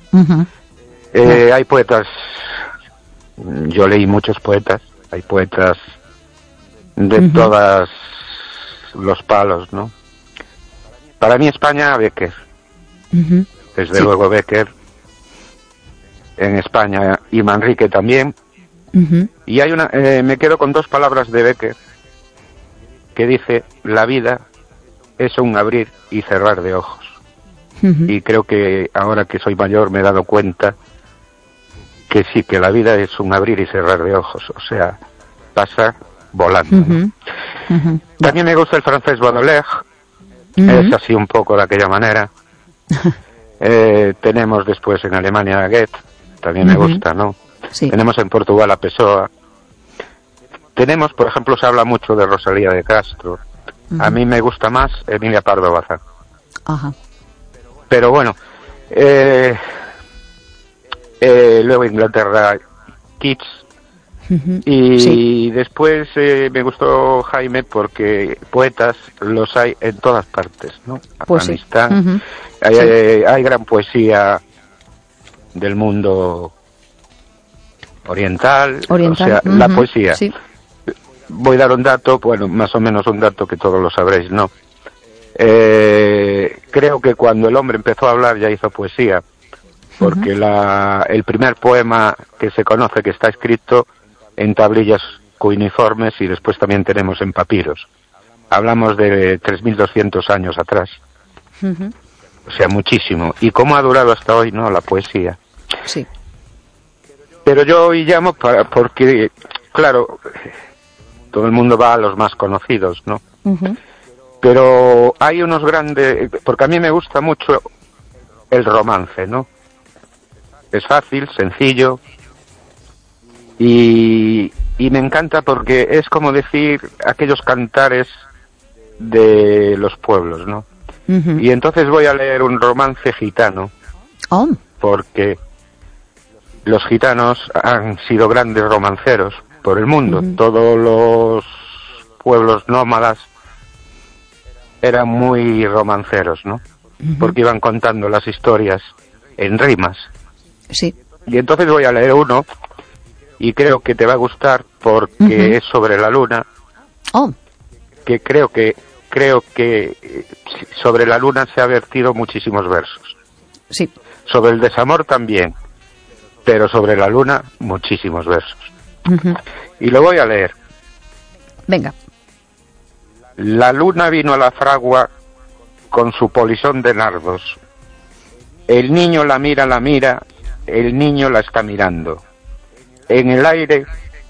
Hay poetas, yo leí muchos poetas, hay poetas de todos los palos, ¿no? Para mí España, Bécquer. Desde luego Bécquer. En España, y Manrique también. Y hay me quedo con dos palabras de Bécquer, que dice: la vida es un abrir y cerrar de ojos. Y creo que ahora que soy mayor me he dado cuenta que sí, que la vida es un abrir y cerrar de ojos, o sea, pasa volando, ¿no? También me gusta el francés Baudelaire, es así un poco de aquella manera. Tenemos después en Alemania a Goethe, también me gusta, ¿no? Sí. Tenemos en Portugal a Pessoa. Tenemos, por ejemplo, se habla mucho de Rosalía de Castro. A mí me gusta más Emilia Pardo Bazán. Ajá. Pero bueno, luego Inglaterra, Keats. Y después me gustó Jaime, porque poetas los hay en todas partes, ¿no? Pues Afganistán, hay gran poesía del mundo oriental, o sea, la poesía. Sí. Voy a dar un dato, bueno, más o menos un dato que todos lo sabréis, ¿no? Creo que cuando el hombre empezó a hablar ya hizo poesía, porque el primer poema que se conoce que está escrito en tablillas cuneiformes, y después también tenemos en papiros. Hablamos de 3.200 años atrás. O sea, muchísimo. ¿Y cómo ha durado hasta hoy, no, la poesía? Sí. Pero yo hoy llamo porque, claro, todo el mundo va a los más conocidos, ¿no? Ujú. Pero hay unos grandes, porque a mí me gusta mucho el romance, ¿no? Es fácil, sencillo, y me encanta porque es como decir aquellos cantares de los pueblos, ¿no? Ujú. Y entonces voy a leer un romance gitano, Oh, porque los gitanos han sido grandes romanceros por el mundo. Ujú. Todos los pueblos nómadas eran muy romanceros, ¿no? Porque iban contando las historias en rimas. sí. Y entonces voy a leer uno, y creo que te va a gustar porque Ujú. es sobre la luna, Oh, que creo que sobre la luna se ha vertido muchísimos versos. sí. Sobre el desamor también, pero sobre la luna muchísimos versos. Ujú. Y lo voy a leer. Venga. La luna vino a la fragua con su polizón de nardos. El niño la mira, el niño la está mirando. En el aire,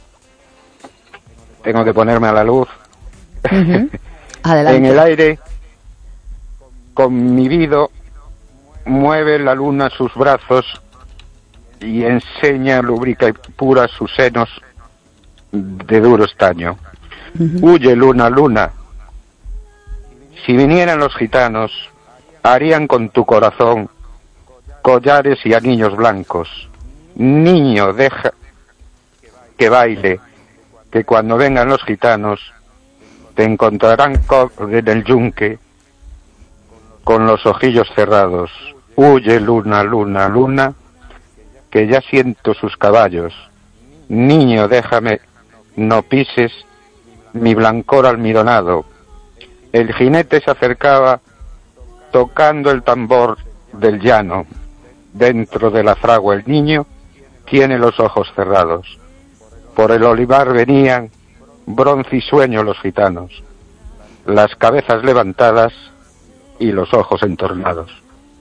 tengo que ponerme a la luz, Ujú. Adelante. en el aire, conmovido, mueve la luna sus brazos y enseña, lubrica y pura sus senos de duro estaño. Huye, luna, luna. Si vinieran los gitanos, harían con tu corazón collares y anillos blancos. Niño, deja que baile, que cuando vengan los gitanos te encontrarán en el yunque con los ojillos cerrados. Huye, luna, luna, luna, que ya siento sus caballos. Niño, déjame, no pises mi blancor almidonado. El jinete se acercaba tocando el tambor del llano. Dentro de la fragua el niño tiene los ojos cerrados. Por el olivar venían bronce y sueño los gitanos, las cabezas levantadas y los ojos entornados.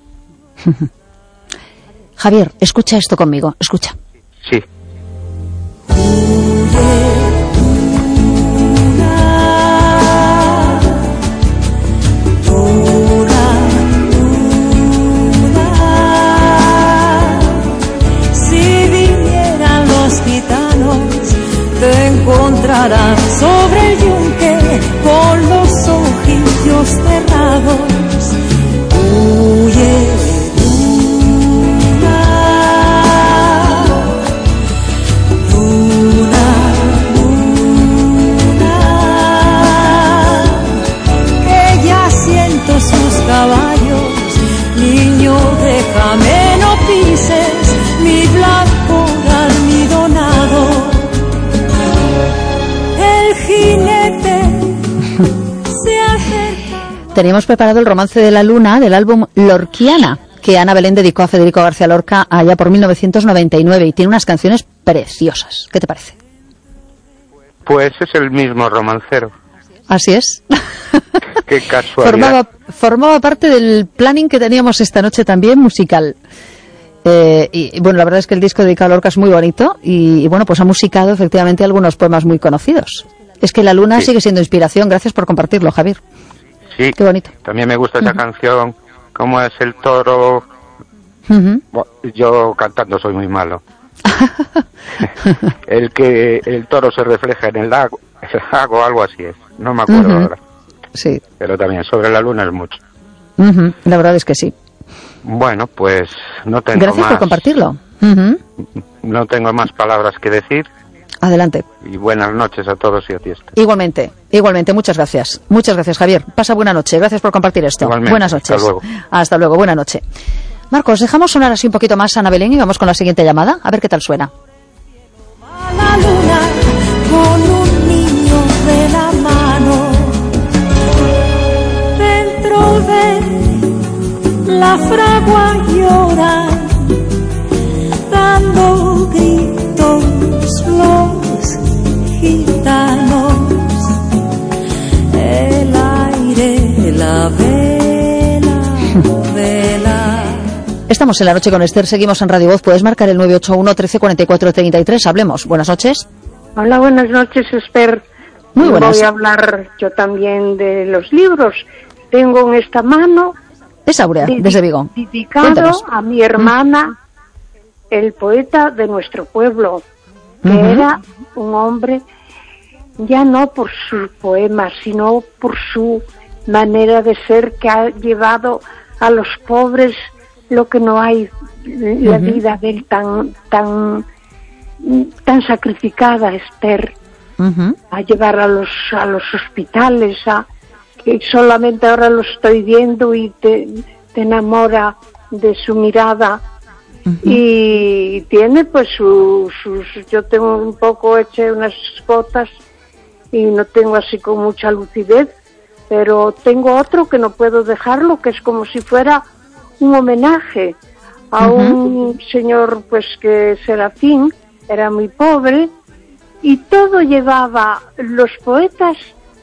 Javier, escucha esto conmigo, escucha. Sí. Si vinieran los gitanos, te encontrarán sobre el yunque con los ojillos cerrados. Huye, sus caballos, niño, déjame, no pises mi blanco almidonado. El jinete se acerca. Teníamos preparado el romance de la luna del álbum Lorquiana, que Ana Belén dedicó a Federico García Lorca allá por 1999, y tiene unas canciones preciosas. ¿Qué te parece? Pues es el mismo romancero. Así es. Qué casualidad. Formaba parte del planning que teníamos esta noche también, musical. Y bueno, la verdad es que el disco dedicado a Lorca es muy bonito y bueno, pues ha musicado efectivamente algunos poemas muy conocidos. Es que la luna sigue siendo inspiración. Gracias por compartirlo, Javier. Sí, qué bonito. También me gusta esa canción, como es el toro. Bueno, yo cantando soy muy malo. El toro se refleja en el lago, algo así es. No me acuerdo ahora. Sí. Pero también sobre la luna es mucho. La verdad es que sí. Bueno, pues no tengo Gracias más. por compartirlo. No tengo más palabras que decir. Adelante. Y buenas noches a todos y a ti. Igualmente, muchas gracias. Muchas gracias, Javier. Pasa buena noche. Gracias por compartir esto. Igualmente. Buenas noches. Hasta luego. Hasta luego, buena noche. Marcos, dejamos sonar así un poquito más a Ana Belén y vamos con la siguiente llamada. A ver qué tal suena. A la luna con un niño de la mano. Dentro de la fragua llora, dando gritos los gitanos. El aire, la vela. Estamos en la noche con Esther, seguimos en Radio Voz. Puedes marcar el 981 13 44 33. Hablemos. Buenas noches. Hola, buenas noches, Esther. Muy buenas. Voy a hablar yo también de los libros. Tengo en esta mano... Es Áurea, desde Vigo. Dedicado Cuéntanos. a mi hermana, el poeta de nuestro pueblo, que era un hombre, ya no por sus poemas, sino por su manera de ser, que ha llevado a los pobres lo que no hay, la vida de él tan sacrificada, Esther, a llevar a los hospitales, que solamente ahora lo estoy viendo y te enamora de su mirada. Y tiene pues sus yo tengo un poco hecho unas gotas y no tengo así con mucha lucidez, pero tengo otro que no puedo dejarlo, que es como si fuera un homenaje a un señor pues que Serafín era muy pobre y todo llevaba los poetas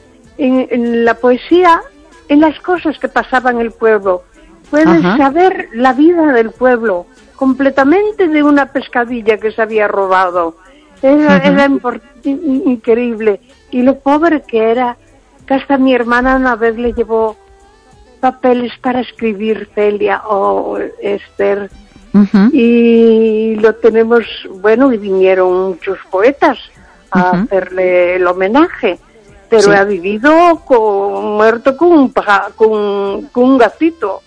en la poesía, en las cosas que pasaban en el pueblo. Puedes saber la vida del pueblo completamente de una pescadilla que se había robado. Era increíble. Y lo pobre que era, que hasta mi hermana una vez le llevó papeles para escribir, Celia o Esther. Y lo tenemos, bueno, y vinieron muchos poetas a hacerle el homenaje. Pero ha vivido muerto con un gatito.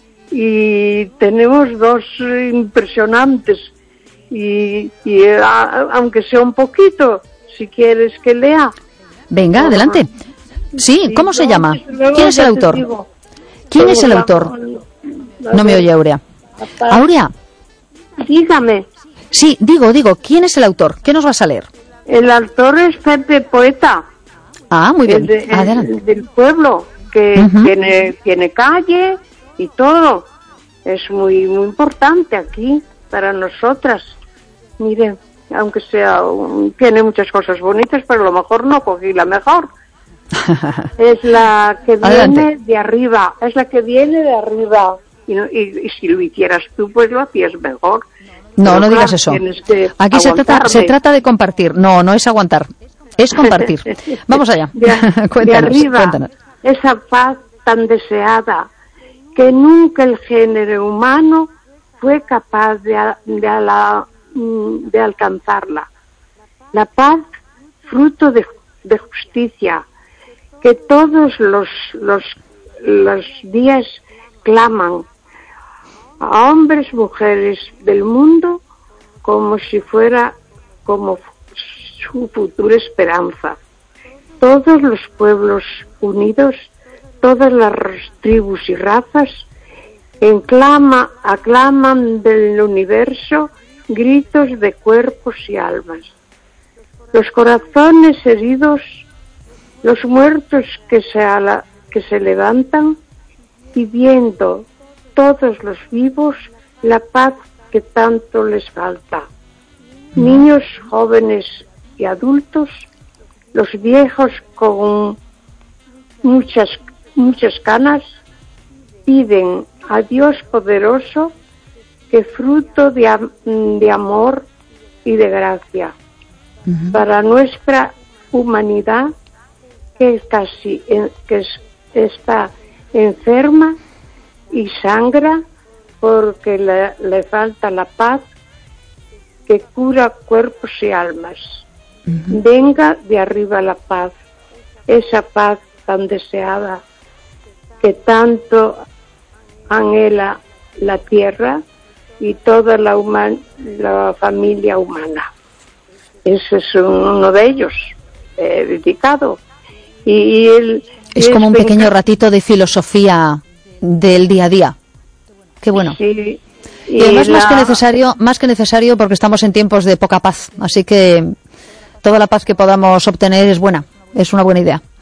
Y tenemos dos impresionantes. Y aunque sea un poquito, si quieres que lea. Venga, adelante. Sí, ¿cómo se llama? ¿Quién es el autor? ¿Quién es el autor? No me oye Áurea. Áurea. Dígame. Sí, digo, ¿quién es el autor? ¿Qué nos vas a leer? El autor es Pepe Poeta. Ah, muy bien. El del pueblo, que tiene calle y todo. Es muy importante aquí para nosotras. Miren, aunque sea, tiene muchas cosas bonitas, pero a lo mejor no cogí la mejor. Es la que viene de arriba, Y si lo hicieras tú, pues lo hacías mejor. No, no digas eso. Aquí se trata de compartir. No es aguantar, es compartir. Vamos allá. De arriba, esa paz tan deseada que nunca el género humano fue capaz de alcanzarla. La paz, fruto de justicia, que todos los días claman a hombres, mujeres del mundo, como si fuera como su futura esperanza. Todos los pueblos unidos, todas las tribus y razas, aclaman del universo gritos de cuerpos y almas. Los corazones heridos, los muertos que se levantan, pidiendo todos los vivos la paz que tanto les falta. Niños, jóvenes y adultos, los viejos con muchas canas, piden a Dios poderoso que fruto de amor y de gracia para nuestra humanidad que está enferma y sangra porque le falta la paz que cura cuerpos y almas. Venga de arriba la paz, esa paz tan deseada que tanto anhela la tierra y toda la familia humana. Ese es uno de ellos, dedicado. Es como un pequeño ratito de filosofía del día a día. Qué bueno. Sí. Y además más que necesario porque estamos en tiempos de poca paz, así que toda la paz que podamos obtener es buena, es una buena idea.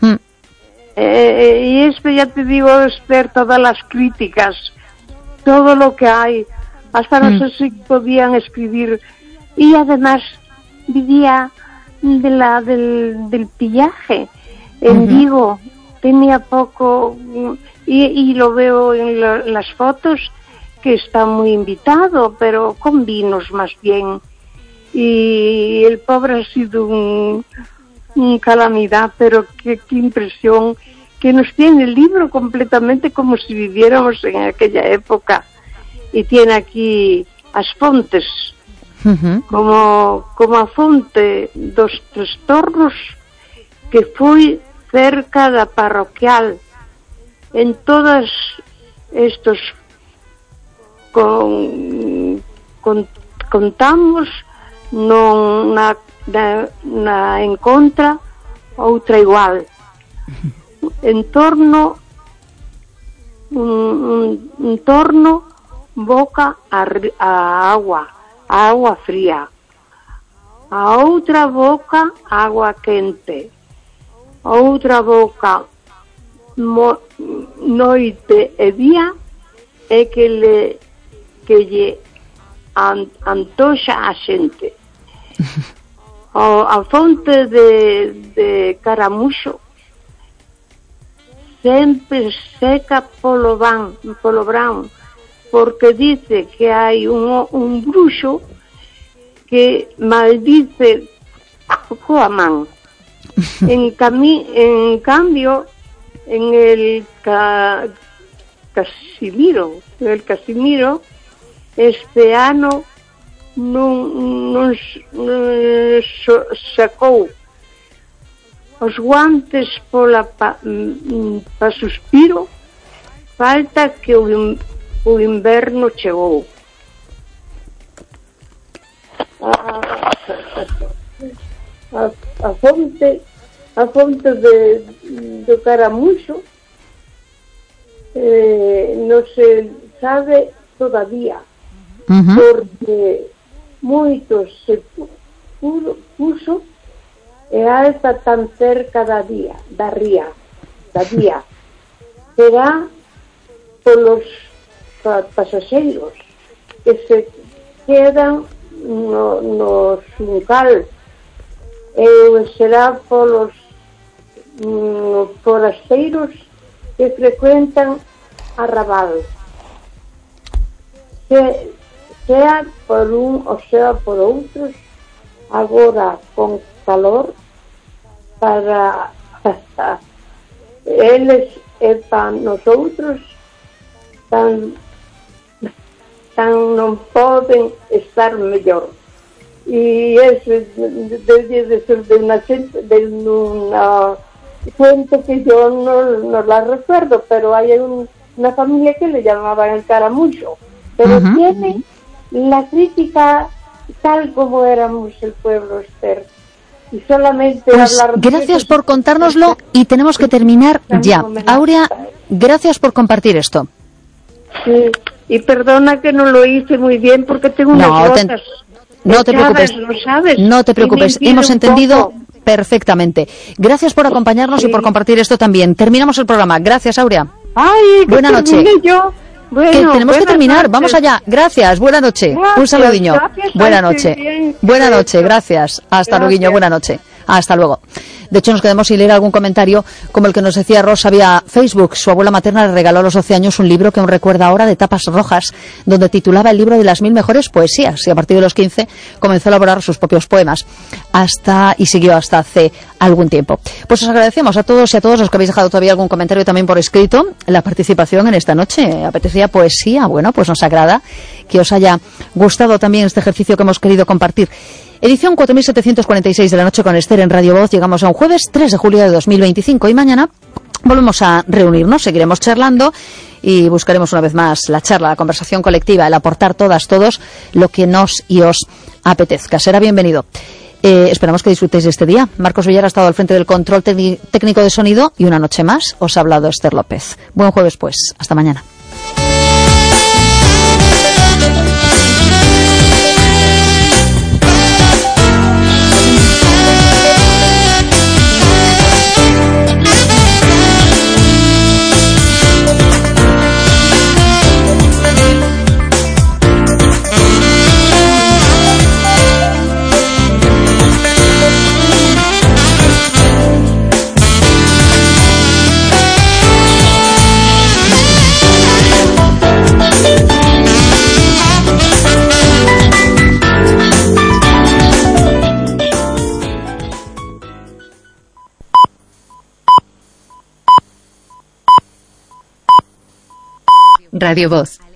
Y esto ya te digo, Esther, todas las críticas, todo lo que hay, hasta no sé si podían escribir. Y además vivía del pillaje en Vigo, tenía poco, y lo veo en las fotos, que está muy invitado, pero con vinos más bien. Y el pobre ha sido calamidad, pero qué impresión, que nos tiene el libro completamente como si viviéramos en aquella época, y tiene aquí as fontes, como a fonte dos Tres Tornos, que foi cerca da parroquial. En todas estos contamos non na en contra outra igual. En torno un torno boca a agua fría, a outra boca agua quente, outra boca noite e día, e que lle antoxa a xente. A fonte de Caramuxo sempre seca polo brán, porque dice que hai un bruxo que maldice coa man. En cambio, en el Casimiro, este ano non sacou os guantes pa suspiro, falta que o inverno chegou. A fonte de Caramuxo non se sabe todavía, porque moitos se puso e alta tan cerca da vía. Será polos pasaxeiros que se quedan no xuncal, e será polos forasteiros que frecuentan a Raval, sea por un ou sea por outros, agora con calor, para eles e para nosotros tan non poden estar mellor. E eso debe ser de una fuente que yo no la recuerdo, pero hay una familia que le llamaban el Caramuxo, pero tiene la crítica tal como éramos el pueblo, Esther. Y solamente pues hablar gracias por contárnoslo, y tenemos que terminar ya. Aurea, gracias por compartir esto. Sí, y perdona que no lo hice muy bien porque tengo unas gotas. No te preocupes, no te preocupes, hemos entendido perfectamente. Gracias por acompañarnos y por compartir esto también. Terminamos el programa. Gracias, Aurea. Ay, buena noche. Bueno, que tenemos que terminar. Noches. Vamos allá. Gracias. Buena noche. Gracias, un saludiño. Buena noche. Bien. Buena noche. Gracias. Hasta luego. Buena noche. Hasta luego. De hecho, nos quedamos sin leer algún comentario, como el que nos decía Rosa vía Facebook. Su abuela materna le regaló a los 12 años un libro que aún recuerda ahora, de tapas rojas, donde titulaba el libro de las 1000 mejores poesías, y a partir de los 15 comenzó a elaborar sus propios poemas, y siguió hasta hace algún tiempo. Pues os agradecemos a todos y a todos los que habéis dejado todavía algún comentario también por escrito, la participación en esta noche. Apetecía poesía. Bueno, pues nos agrada que os haya gustado también este ejercicio que hemos querido compartir. Edición 4746 de la noche con Esther en Radio Voz. Llegamos a un jueves 3 de julio de 2025 y mañana volvemos a reunirnos, seguiremos charlando y buscaremos una vez más la charla, la conversación colectiva, el aportar todos lo que nos y os apetezca. Será bienvenido. Esperamos que disfrutéis de este día. Marcos Villar ha estado al frente del control técnico de sonido, y una noche más os ha hablado Esther López. Buen jueves pues. Hasta mañana. Radio Voz.